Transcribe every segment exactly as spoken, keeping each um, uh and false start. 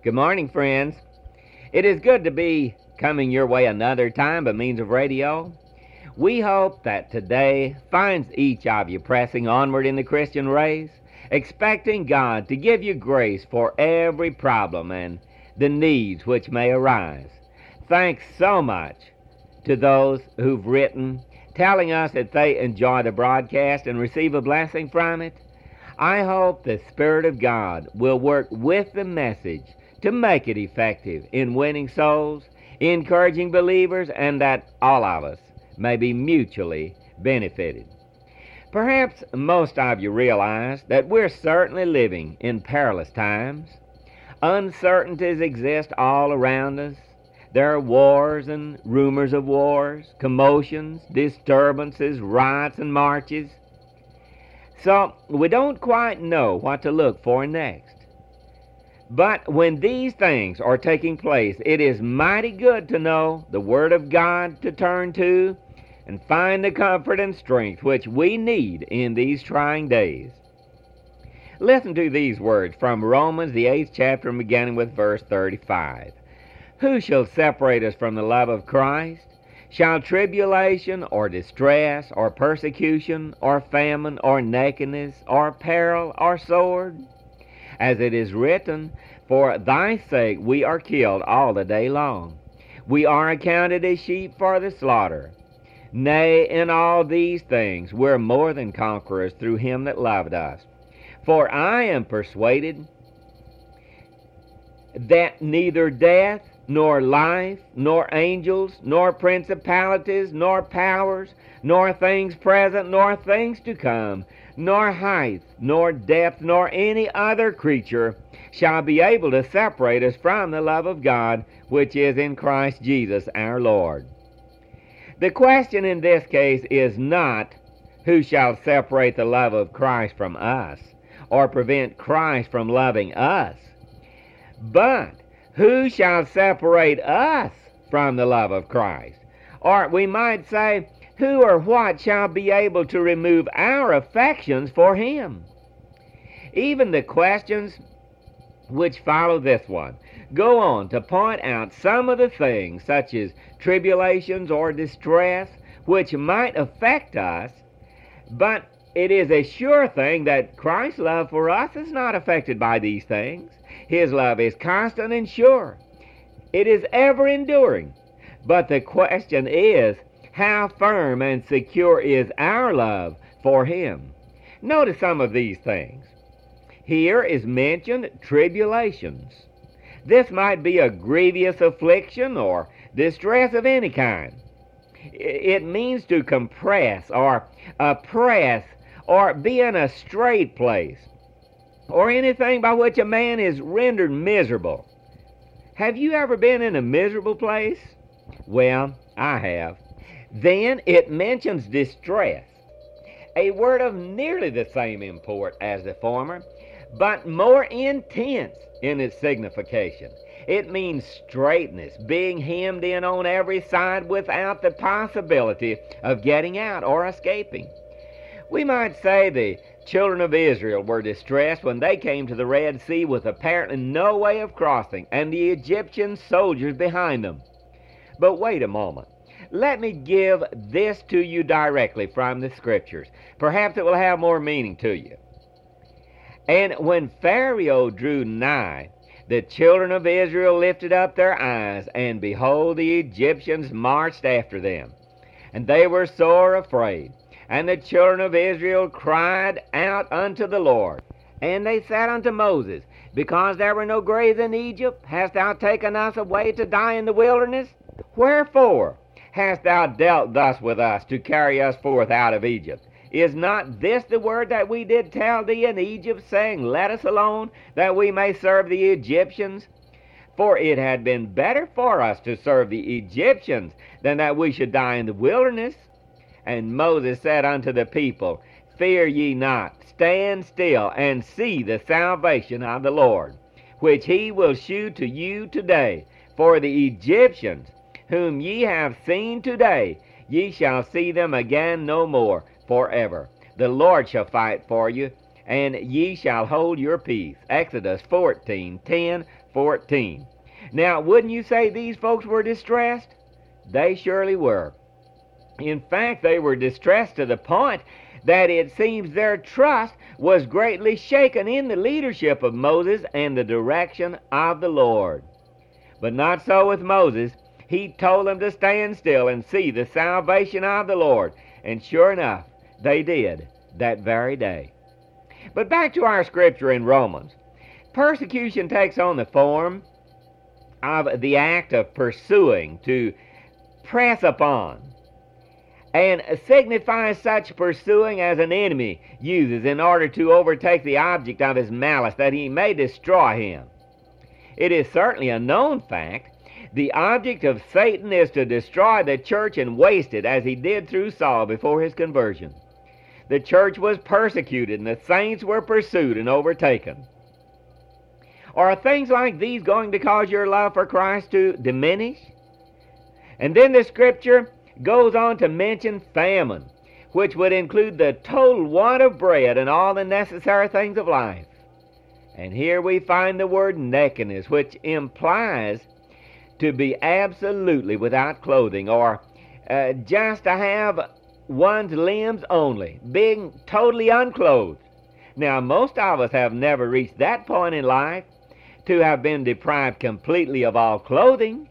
Good morning, friends. It is good to be coming your way another time by means of radio. We hope that today finds each of you pressing onward in the Christian race, expecting God to give you grace for every problem and the needs which may arise. Thanks so much to those who've written, telling us that they enjoy the broadcast and receive a blessing from it. I hope the Spirit of God will work with the message to make it effective in winning souls, encouraging believers, and that all of us may be mutually benefited. Perhaps most of you realize that we're certainly living in perilous times. Uncertainties exist all around us. There are wars and rumors of wars, commotions, disturbances, riots, and marches. So we don't quite know what to look for next. But when these things are taking place, it is mighty good to know the Word of God to turn to and find the comfort and strength which we need in these trying days. Listen to these words from Romans, the eighth chapter, beginning with verse thirty-five. Who shall separate us from the love of Christ? Shall tribulation, or distress, or persecution, or famine, or nakedness, or peril, or sword? As it is written, For thy sake we are killed all the day long. We are accounted as sheep for the slaughter. Nay, in all these things we're more than conquerors through him that loved us. For I am persuaded that neither death, nor life, nor angels, nor principalities, nor powers, nor things present, nor things to come, nor height, nor depth, nor any other creature shall be able to separate us from the love of God, which is in Christ Jesus our Lord. The question in this case is not who shall separate the love of Christ from us, or prevent Christ from loving us, but who shall separate us from the love of Christ? Or we might say, who or what shall be able to remove our affections for him? Even the questions which follow this one go on to point out some of the things, such as tribulations or distress, which might affect us, but it is a sure thing that Christ's love for us is not affected by these things. His love is constant and sure. It is ever enduring. But the question is, how firm and secure is our love for him? Notice some of these things. Here is mentioned tribulations. This might be a grievous affliction or distress of any kind. It means to compress or oppress or be in a strait place, or anything by which a man is rendered miserable. Have you ever been in a miserable place? Well, I have. Then it mentions distress, a word of nearly the same import as the former, but more intense in its signification. It means straitness, being hemmed in on every side without the possibility of getting out or escaping. We might say the children of Israel were distressed when they came to the Red Sea with apparently no way of crossing, and the Egyptian soldiers behind them. But wait a moment. Let me give this to you directly from the Scriptures. Perhaps it will have more meaning to you. And when Pharaoh drew nigh, the children of Israel lifted up their eyes, and behold, the Egyptians marched after them. And they were sore afraid. And the children of Israel cried out unto the Lord. And they said unto Moses, Because there were no graves in Egypt, hast thou taken us away to die in the wilderness? Wherefore hast thou dealt thus with us, to carry us forth out of Egypt? Is not this the word that we did tell thee in Egypt, saying, Let us alone, that we may serve the Egyptians? For it had been better for us to serve the Egyptians, than that we should die in the wilderness. And Moses said unto the people, Fear ye not, stand still, and see the salvation of the Lord, which he will shew to you today. For the Egyptians, whom ye have seen today, ye shall see them again no more forever. The Lord shall fight for you, and ye shall hold your peace. Exodus fourteen ten fourteen. Now, wouldn't you say these folks were distressed? They surely were. In fact, they were distressed to the point that it seems their trust was greatly shaken in the leadership of Moses and the direction of the Lord. But not so with Moses. He told them to stand still and see the salvation of the Lord. And sure enough, they did that very day. But back to our scripture in Romans. Persecution takes on the form of the act of pursuing, to press upon, and signifies such pursuing as an enemy uses in order to overtake the object of his malice, that he may destroy him. It is certainly a known fact. The object of Satan is to destroy the church and waste it, as he did through Saul before his conversion. The church was persecuted, and the saints were pursued and overtaken. Are things like these going to cause your love for Christ to diminish? And then the scripture goes on to mention famine, which would include the total want of bread and all the necessary things of life. And here we find the word nakedness, which implies to be absolutely without clothing, or uh, just to have one's limbs only, being totally unclothed. Now, most of us have never reached that point in life, to have been deprived completely of all clothing.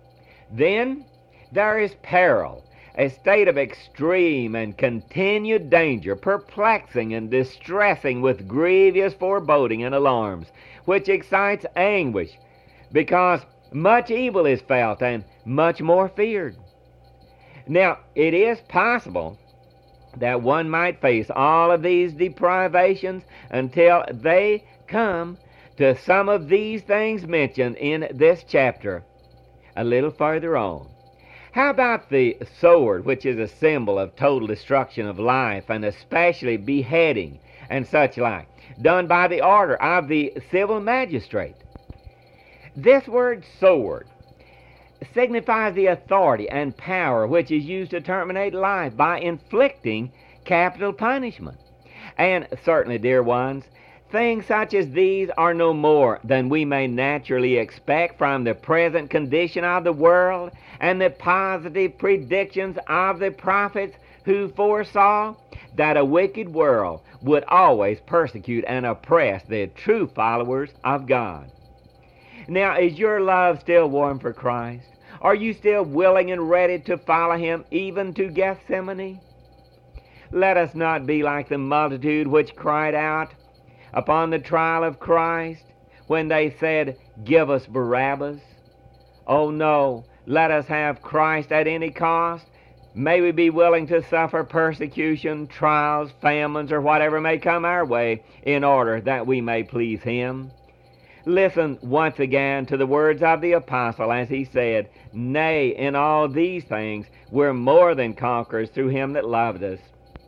Then there is peril, a state of extreme and continued danger, perplexing and distressing with grievous foreboding and alarms, which excites anguish, because much evil is felt and much more feared. Now, it is possible that one might face all of these deprivations until they come to some of these things mentioned in this chapter a little further on. How about the sword, which is a symbol of total destruction of life, and especially beheading and such like, done by the order of the civil magistrate? This word sword signifies the authority and power which is used to terminate life by inflicting capital punishment. And certainly, dear ones, things such as these are no more than we may naturally expect from the present condition of the world and the positive predictions of the prophets who foresaw that a wicked world would always persecute and oppress the true followers of God. Now, is your love still warm for Christ? Are you still willing and ready to follow him even to Gethsemane? Let us not be like the multitude which cried out upon the trial of Christ when they said, "Give us Barabbas." Oh no, let us have Christ at any cost. May we be willing to suffer persecution, trials, famines, or whatever may come our way in order that we may please him. Listen once again to the words of the apostle as he said, "Nay, in all these things we're more than conquerors through him that loved us."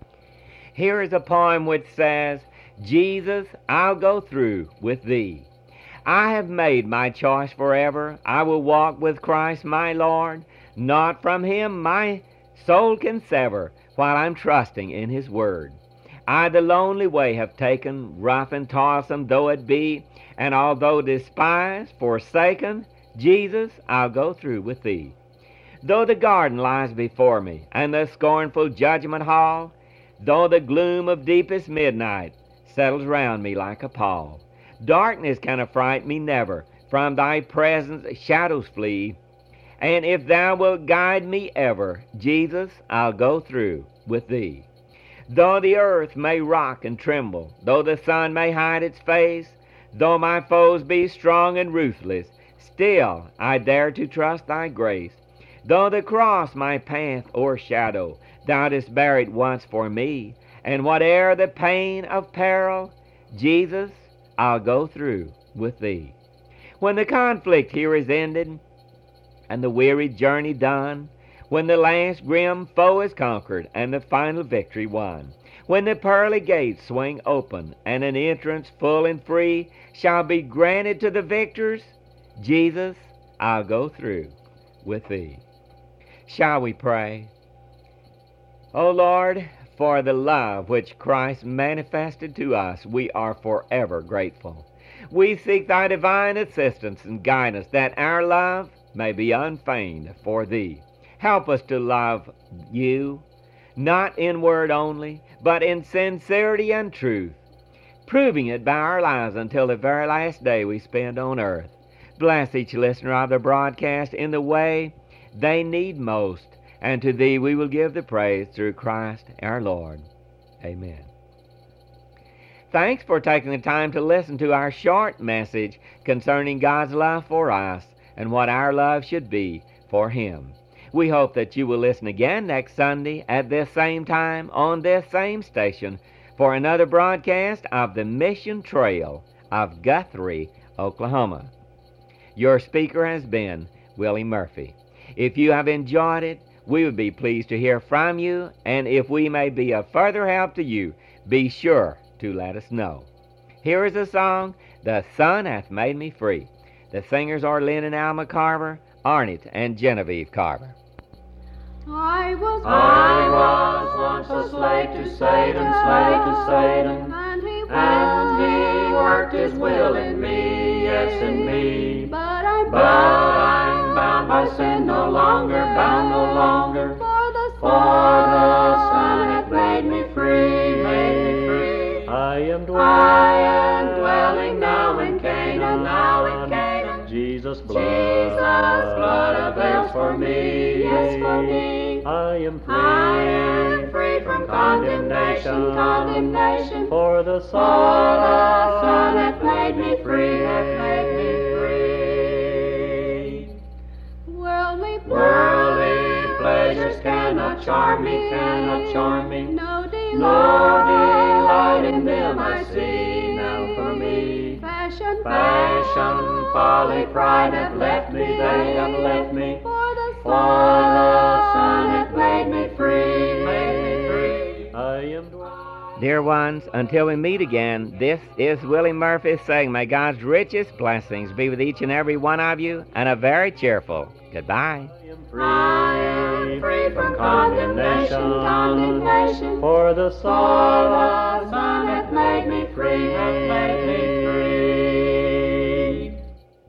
Here is a poem which says, "Jesus, I'll go through with thee. I have made my choice forever. I will walk with Christ my Lord. Not from him my soul can sever while I'm trusting in his word. I the lonely way have taken, rough and toilsome though it be, and although despised, forsaken, Jesus, I'll go through with thee. Though the garden lies before me, and the scornful judgment hall, though the gloom of deepest midnight settles round me like a pall, darkness can affright me never, from thy presence shadows flee, and if thou wilt guide me ever, Jesus, I'll go through with thee. Though the earth may rock and tremble, though the sun may hide its face, though my foes be strong and ruthless, still I dare to trust thy grace. Though the cross my path o'ershadow, thou didst bear it once for me, and whate'er the pain of peril, Jesus, I'll go through with thee. When the conflict here is ended, and the weary journey done, when the last grim foe is conquered, and the final victory won, when the pearly gates swing open, and an entrance full and free shall be granted to the victors, Jesus, I'll go through with thee. Shall we pray? O Lord, for the love which Christ manifested to us, we are forever grateful. We seek thy divine assistance and guidance, that our love may be unfeigned for thee. Help us to love you, not in word only, but in sincerity and truth, proving it by our lives until the very last day we spend on earth. Bless each listener of the broadcast in the way they need most, and to thee we will give the praise through Christ our Lord. Amen. Thanks for taking the time to listen to our short message concerning God's love for us and what our love should be for Him. We hope that you will listen again next Sunday at this same time on this same station for another broadcast of the Mission Trail of Guthrie, Oklahoma. Your speaker has been Willie Murphy. If you have enjoyed it, we would be pleased to hear from you, and if we may be of further help to you, be sure to let us know. Here is a song, The Son Hath Made Me Free. The singers are Lynn and Alma Carver, Arnett and Genevieve Carver. I was, I was once a slave to Satan, slave to Satan, and he, and he worked his will in me, yes, in me. But I'm But I'm bound by sin, no longer, bound no longer, for the for the Son hath made me free, made me free. I am dwelling, I am dwelling now in Canaan, now in Canaan. Jesus' blood, Jesus' blood avails for me, yes, for me. I am free, I am free from condemnation, condemnation. for the For Son, the Son hath made me free, hath made me free. Worldly, Worldly pleasures cannot charm me, cannot charm me. no delight, No delight in them I see now for me. fashion, Passion, folly, pride have left me, they have left me. for the For the Son hath made me free, made me free. I am dwelling. Dear ones, until we meet again, this is Willie Murphy saying, may God's richest blessings be with each and every one of you, and a very cheerful goodbye. I am free, I am free from condemnation, condemnation. for the For Son, the Son hath made me free, hath made me